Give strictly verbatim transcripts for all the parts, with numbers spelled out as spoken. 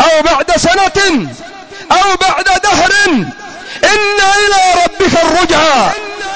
أو بعد سنة أو بعد دهر، إن إلى ربك الرجعى.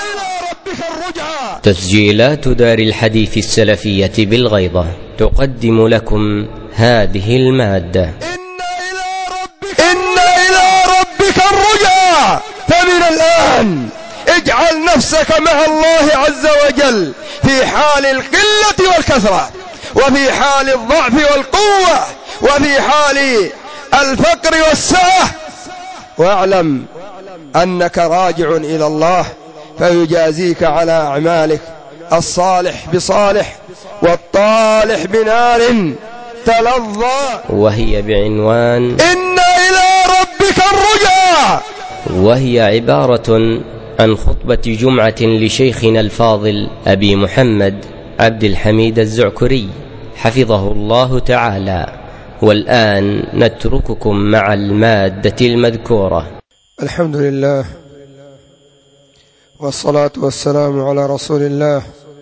تسجيلات دار الحديث السلفية بالغيضة تقدم لكم هذه المادة. إن إلى ربك, إن إلى ربك الرجعى. فمن الآن اجعل نفسك مع الله عز وجل في حال القلة والكثرة، وفي حال الضعف والقوة، وفي حال الفقر والسعة، واعلم أنك راجع إلى الله فيجازيك على أعمالك، الصالح بصالح والطالح بنار تلظى، وهي بعنوان إن إلى ربك الرجعى، وهي عبارة عن خطبة جمعة لشيخنا الفاضل أبي محمد عبد الحميد الزعكري حفظه الله تعالى. والآن نترككم مع المادة المذكورة. الحمد لله والصلاة والسلام على رسول الله،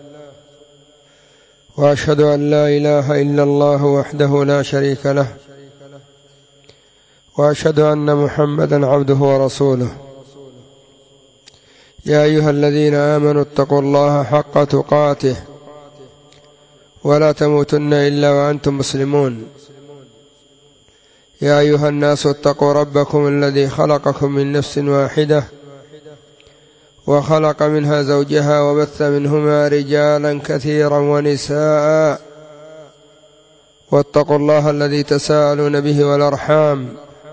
وأشهد أن لا إله إلا الله وحده لا شريك له، وأشهد أن محمدا عبده ورسوله. يا أيها الذين آمنوا اتقوا الله حق تقاته ولا تموتن إلا وأنتم مسلمون. يا أيها الناس اتقوا ربكم الذي خلقكم من نفس واحدة وخلق منها زوجها وبث منهما رجالا كثيرا ونساء، واتقوا الله الذي تساءلون به والأرحام،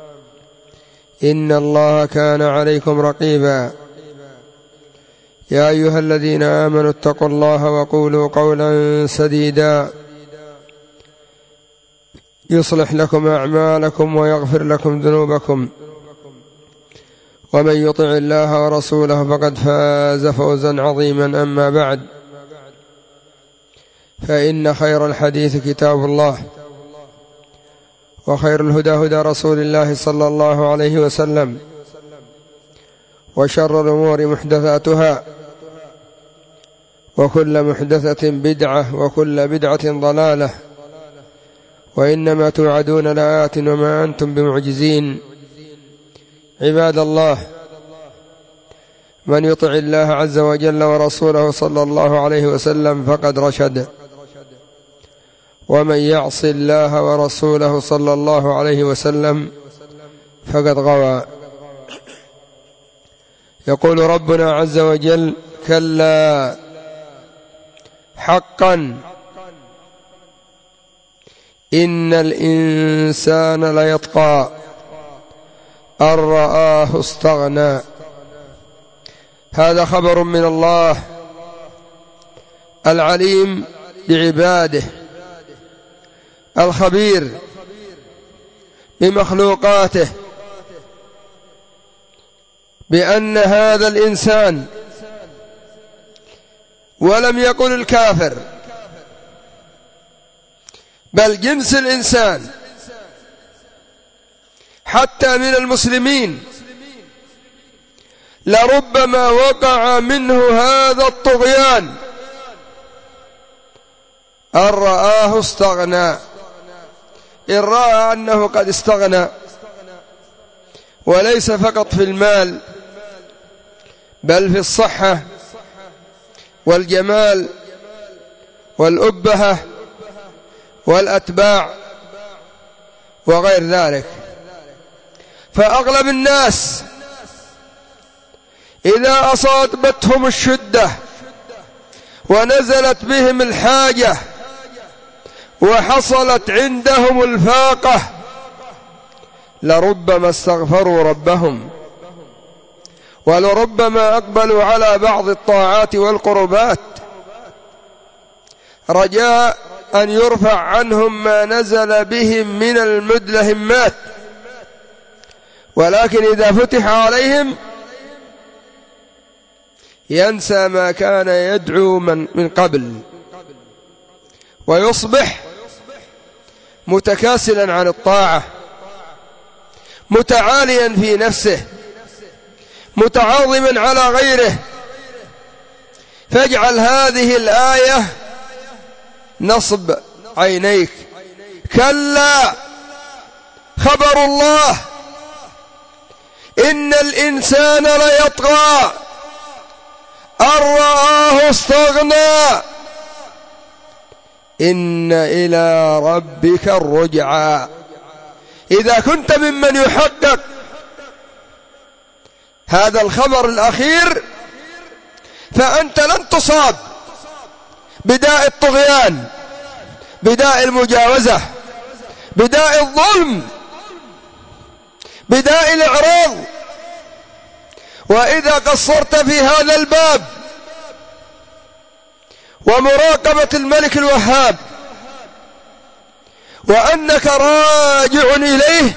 إن الله كان عليكم رقيبا. يا أيها الذين آمنوا اتقوا الله وقولوا قولا سديدا يصلح لكم أعمالكم ويغفر لكم ذنوبكم، ومن يطع الله ورسوله فقد فاز فوزا عظيما. أما بعد، فإن خير الحديث كتاب الله، وخير الهدى هدى رسول الله صلى الله عليه وسلم، وشر الأمور محدثاتها، وكل محدثة بدعة، وكل بدعة ضلالة، وإنما توعدون لآت وما أنتم بمعجزين. عباد الله، من يطع الله عز وجل ورسوله صلى الله عليه وسلم فقد رشد، ومن يعص الله ورسوله صلى الله عليه وسلم فقد غوى. يقول ربنا عز وجل: كلا حقا إن الإنسان ليطغى أن رآه استغنى. هذا خبر من الله العليم بعباده، الخبير بمخلوقاته، بأن هذا الإنسان، ولم يقل الكافر، بل جنس الإنسان حتى من المسلمين، لربما وقع منه هذا الطغيان أن رآه استغنى، إن رأى أنه قد استغنى، وليس فقط في المال بل في الصحة والجمال والأبهة والأتباع وغير ذلك. فأغلب الناس إذا أصابتهم الشدة ونزلت بهم الحاجة وحصلت عندهم الفاقة لربما استغفروا ربهم، ولربما أقبلوا على بعض الطاعات والقربات رجاء أن يرفع عنهم ما نزل بهم من المدلهمات، ولكن إذا فتح عليهم ينسى ما كان يدعو من, من قبل، ويصبح متكاسلا عن الطاعة، متعاليا في نفسه، متعاظما على غيره. فاجعل هذه الآية نصب عينيك. كلا خبر الله: إن الإنسان ليطغى أن رآه استغنى إن إلى ربك الرجعى. إذا كنت ممن يحقق هذا الخبر الأخير فأنت لن تصاب بداء الطغيان، بداء المجاوزة، بداء الظلم، بداء الإعراض. وإذا قصرت في هذا الباب ومراقبة الملك الوهاب وأنك راجع إليه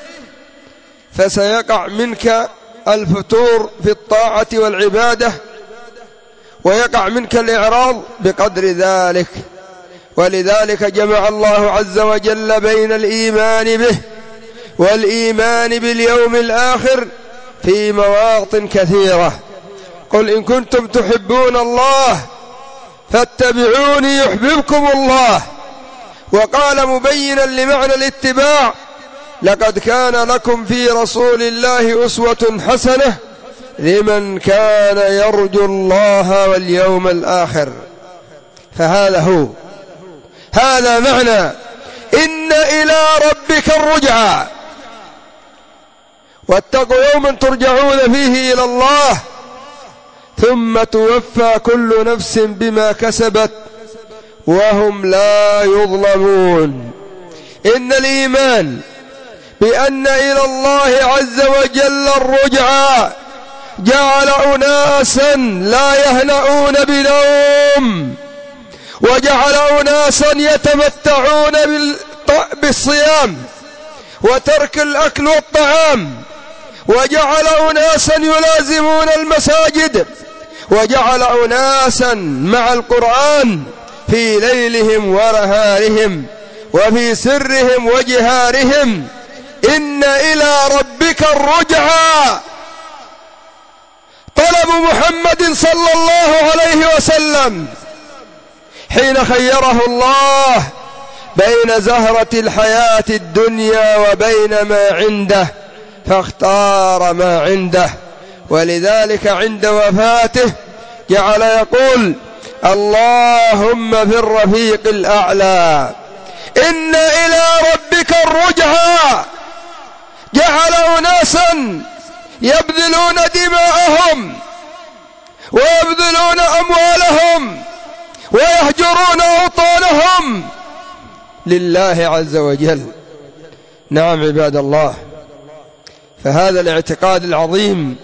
فسيقع منك الفتور في الطاعة والعبادة، ويقع منك الإعراض بقدر ذلك. ولذلك جمع الله عز وجل بين الإيمان به والإيمان باليوم الآخر في مواطن كثيرة. قل إن كنتم تحبون الله فاتبعوني يحببكم الله. وقال مبينا لمعنى الاتباع: لقد كان لكم في رسول الله أسوة حسنة لمن كان يرجو الله واليوم الآخر. فهذا هو، هذا معنى إن إلى ربك الرجعى. واتقوا يوما ترجعون فيه إلى الله ثم توفى كل نفس بما كسبت وهم لا يظلمون. إن الإيمان بأن إلى الله عز وجل الرجعى جعل أناسا لا يهنؤون بنوم، وجعل أناسا يتمتعون بالصيام وترك الأكل والطعام، وجعل أناسا يلازمون المساجد، وجعل أناسا مع القرآن في ليلهم ونهارهم وفي سرهم وجهارهم. إن إلى ربك الرجعى. طلب محمد صلى الله عليه وسلم حين خيره الله بين زهرة الحياة الدنيا وبين ما عنده فاختار ما عنده. ولذلك عند وفاته جعل يقول: اللهم في الرفيق الأعلى. إن إلى ربك الرجعى. جعل أناسا يبذلون دماءهم ويبذلون أموالهم ويهجرون أوطانهم لله عز وجل. نعم عباد الله، فهذا الاعتقاد العظيم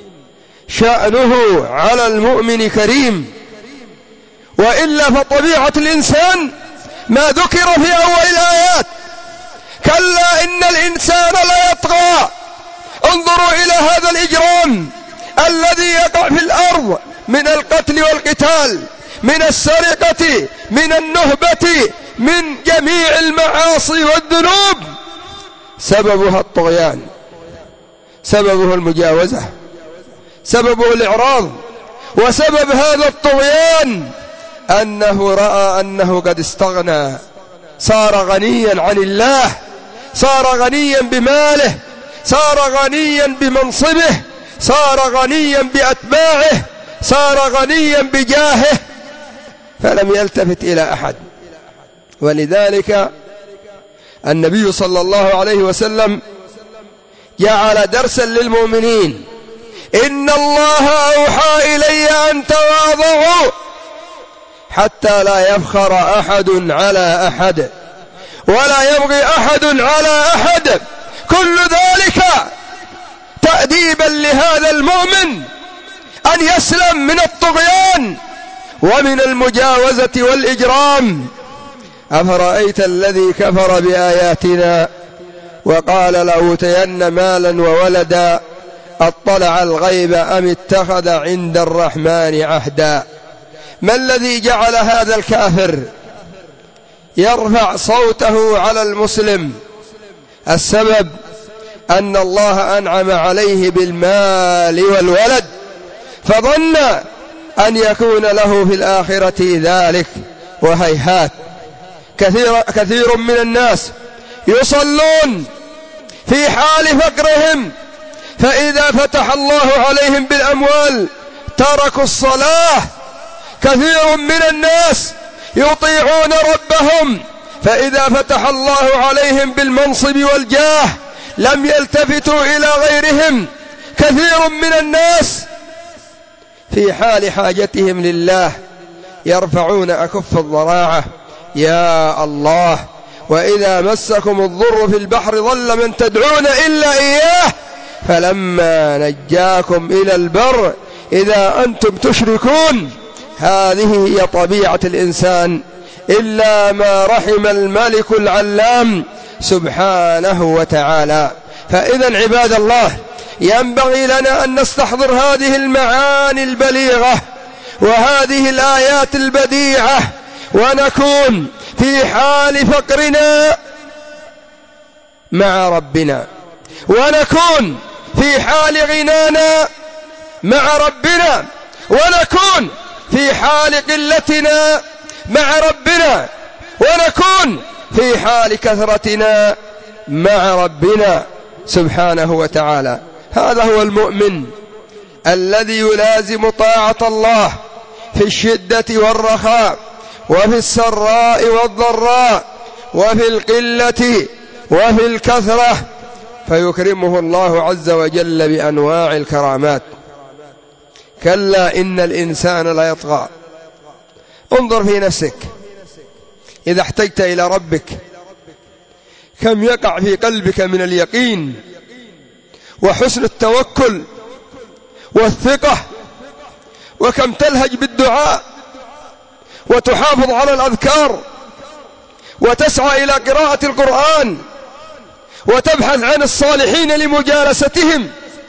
شأنه على المؤمن كريم، وإلا فطبيعة الإنسان ما ذكر في أول الآيات: كلا إن الإنسان لا يطغى. انظروا إلى هذا الإجرام الذي يقع في الأرض من القتل والقتال، من السرقة، من النهبة، من جميع المعاصي والذنوب، سببها الطغيان، سببه المجاوزة، سببه الإعراض. وسبب هذا الطغيان أنه رأى أنه قد استغنى، صار غنيا عن الله، صار غنيا بماله، صار غنيا بمنصبه، صار غنيا بأتباعه، صار غنيا بجاهه، فلم يلتفت إلى أحد. ولذلك النبي صلى الله عليه وسلم جعل درسا للمؤمنين: إن الله أوحى إلي أن تواضعوا حتى لا يفخر أحد على أحد ولا يبغي أحد على أحد. كل ذلك تأديبا لهذا المؤمن أن يسلم من الطغيان ومن المجاوزة والإجرام. أفرأيت الذي كفر بآياتنا وقال لأوتين مالا وولدا أطلع الغيب أم اتخذ عند الرحمن عهدا. ما الذي جعل هذا الكافر يرفع صوته على المسلم؟ السبب أن الله أنعم عليه بالمال والولد، فظن أن يكون له في الآخرة ذلك، وهيهات. كثير, كثير من الناس يصلون في حال فقرهم، فإذا فتح الله عليهم بالأموال تركوا الصلاة. كثير من الناس يطيعون ربهم، فإذا فتح الله عليهم بالمنصب والجاه لم يلتفتوا إلى غيرهم. كثير من الناس في حال حاجتهم لله يرفعون أكف الضراعة: يا الله، وإذا مسكم الضر في البحر ضل من تدعون إلا إياه، فلما نجاكم إلى البر إذا أنتم تشركون. هذه هي طبيعة الإنسان، إلا ما رحم الملك العلام سبحانه وتعالى. فإذا عباد الله، ينبغي لنا أن نستحضر هذه المعاني البليغة وهذه الآيات البديعة، ونكون في حال فقرنا مع ربنا، ونكون في حال غنانا مع ربنا، ونكون في حال قلتنا مع ربنا، ونكون في حال كثرتنا مع ربنا سبحانه وتعالى. هذا هو المؤمن الذي يلازم طاعة الله في الشدة والرخاء، وفي السراء والضراء، وفي القلة وفي الكثرة، فيكرمه الله عز وجل بأنواع الكرامات. كلا إن الإنسان لا يطغى. انظر في نفسك إذا احتجت إلى ربك، كم يقع في قلبك من اليقين وحسن التوكل والثقة، وكم تلهج بالدعاء وتحافظ على الأذكار وتسعى إلى قراءة القرآن وتبحث عن الصالحين لمجالستهم.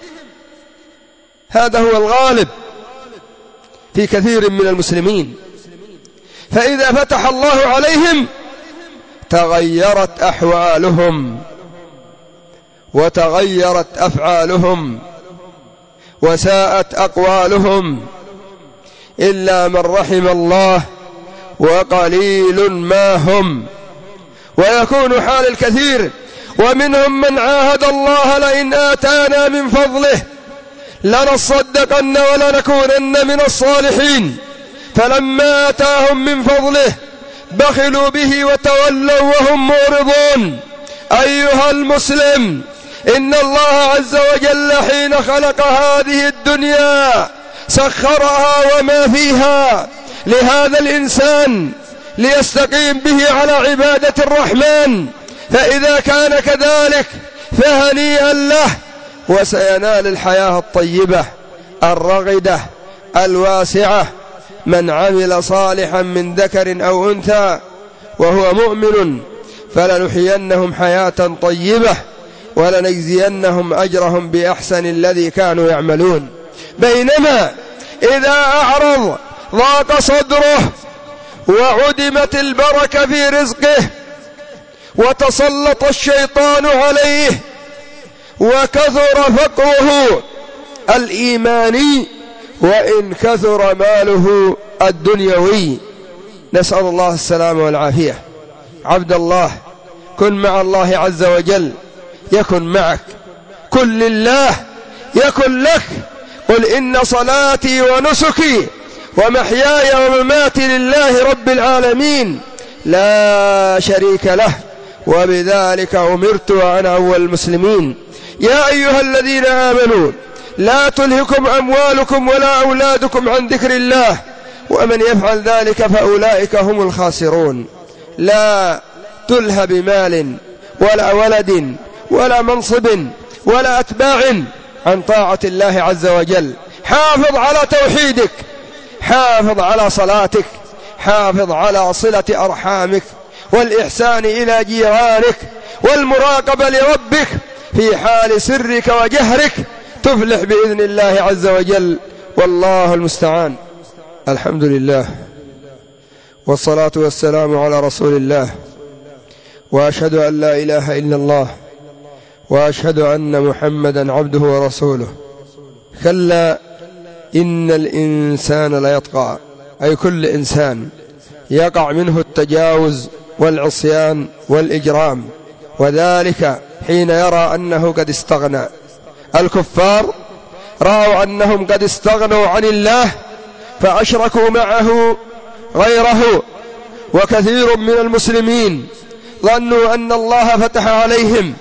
هذا هو الغالب في كثير من المسلمين. فإذا فتح الله عليهم تغيرت أحوالهم وتغيرت أفعالهم وساءت أقوالهم، إلا من رحم الله وقليل ما هم. ويكون حال الكثير، ومنهم من عاهد الله لئن آتانا من فضله لنصدقن ولنكونن من الصالحين، فلما آتاهم من فضله بخلوا به وتولوا وهم معرضون. أيها المسلم، إن الله عز وجل حين خلق هذه الدنيا سخرها وما فيها لهذا الإنسان ليستقيم به على عبادة الرحمن، فإذا كان كذلك فهنيئا له، وسينال الحياة الطيبة الرغدة الواسعة. من عمل صالحا من ذكر أو أنثى وهو مؤمن فلنحيينهم حياة طيبة ولنجزينهم أجرهم بأحسن الذي كانوا يعملون. بينما إذا أعرض ضاق صدره وعدمت البركة في رزقه وتسلط الشيطان عليه وكثر فقره الإيماني وإن كثر ماله الدنيوي، نسأل الله السلامة والعافية. عبد الله، كن مع الله عز وجل يكن معك، كن لله يكن لك. قل إن صلاتي ونسكي ومحياي ومماتي لله رب العالمين لا شريك له وبذلك أمرت وأنا أول المسلمين. يا أيها الذين آمنوا لا تلهكم أموالكم ولا أولادكم عن ذكر الله ومن يفعل ذلك فأولئك هم الخاسرون. لا تلهى بمال ولا ولد ولا منصب ولا أتباع عن طاعة الله عز وجل. حافظ على توحيدك، حافظ على صلاتك، حافظ على صلة أرحامك والإحسان إلى جيرانك والمراقبة لربك في حال سرك وجهرك، تفلح بإذن الله عز وجل، والله المستعان. الحمد لله والصلاة والسلام على رسول الله، وأشهد أن لا إله إلا الله، وأشهد أن محمدا عبده ورسوله. كلا إن الإنسان ليطغى، أي كل إنسان يقع منه التجاوز والعصيان والإجرام، وذلك حين يرى أنه قد استغنى. الكفار رأوا أنهم قد استغنوا عن الله فأشركوا معه غيره، وكثير من المسلمين ظنوا أن الله فتح عليهم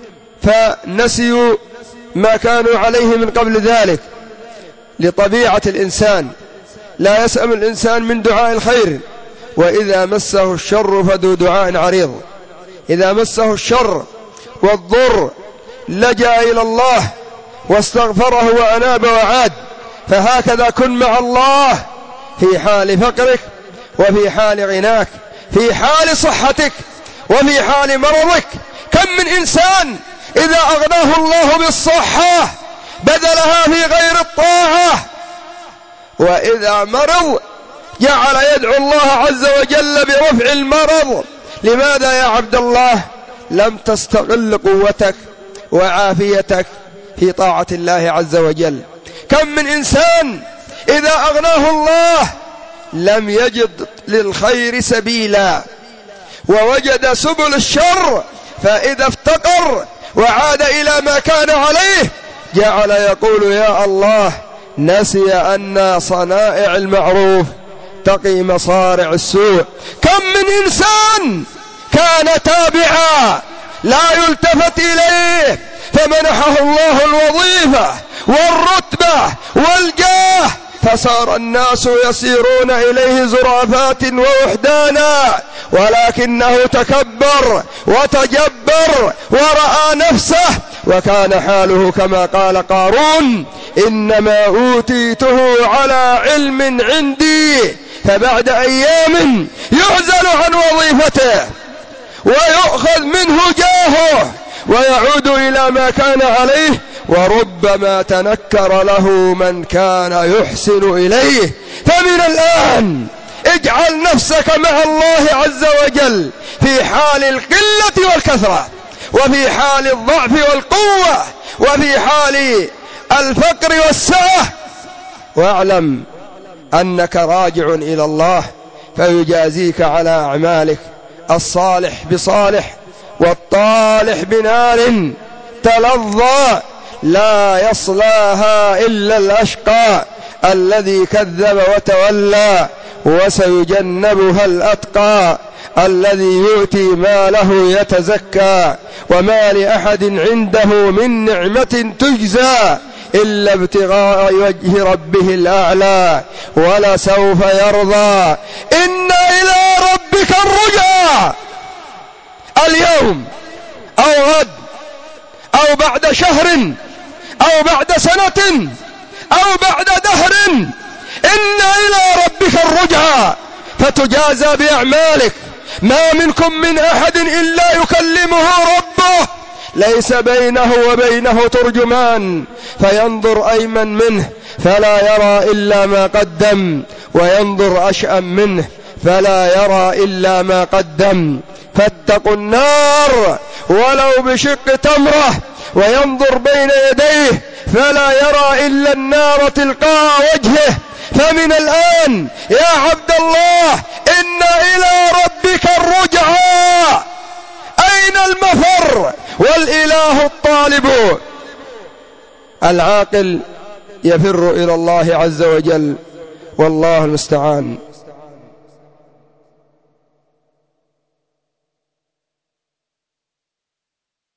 فنسيوا ما كانوا عليه من قبل ذلك. لطبيعة الإنسان لا يسأم الإنسان من دعاء الخير، وإذا مسه الشر فذو دعاء عريض. إذا مسه الشر والضر لجأ إلى الله واستغفره وأناب وعاد. فهكذا كن مع الله في حال فقرك وفي حال غناك، في حال صحتك وفي حال مرضك. كم من إنسان إذا أغناه الله بالصحة بذلها في غير الطاعة، وإذا مرض جعل يدعو الله عز وجل برفع المرض. لماذا يا عبد الله؟ لم تستغل قوتك وعافيتك في طاعة الله عز وجل. كم من إنسان إذا أغناه الله لم يجد للخير سبيلا ووجد سبل الشر، فإذا افتقر وعاد إلى ما كان عليه جعل يقول يا الله، نسي أن صنائع المعروف تقي مصارع السوء. كم من إنسان كان تابعا لا يلتفت إليه فمنحه الله الوظيفة والرتبة والجاه، فصار الناس يسيرون إليه زرافات ووحدانا، ولكنه تكبر وتجبر ورأى نفسه، وكان حاله كما قال قارون: إنما أوتيته على علم عندي. فبعد أيام يعزل عن وظيفته ويؤخذ منه جاهه ويعود إلى ما كان عليه، وربما تنكر له من كان يحسن إليه. فمن الآن اجعل نفسك مع الله عز وجل في حال القلة والكثرة، وفي حال الضعف والقوة، وفي حال الفقر والسعة، واعلم أنك راجع إلى الله فيجازيك على أعمالك. الصالح بصالح والطالح بنار تلظى لا يصلاها إلا الأشقى الذي كذب وتولى، وسيجنبها الأتقى الذي يؤتي ماله يتزكى، وما لأحد عنده من نعمة تجزى إلا ابتغاء وجه ربه الأعلى ولسوف يرضى. إن إلى ربك الرجعى اليوم أو غد أو بعد شهر أو بعد سنة أو بعد دهر. إن إلى ربك الرجعى فتجازى بأعمالك. ما منكم من أحد إلا يكلمه ربه ليس بينه وبينه ترجمان، فينظر أيمن منه فلا يرى إلا ما قدم، وينظر أشأم منه فلا يرى إلا ما قدم. فاتقوا النار ولو بشق تمرة، وينظر بين يديه فلا يرى إلا النار تلقاء وجهه. فمن الآن يا عبد الله إن إلى ربك الرجعى. أين المفر والإله الطالب؟ العاقل يفر إلى الله عز وجل، والله المستعان.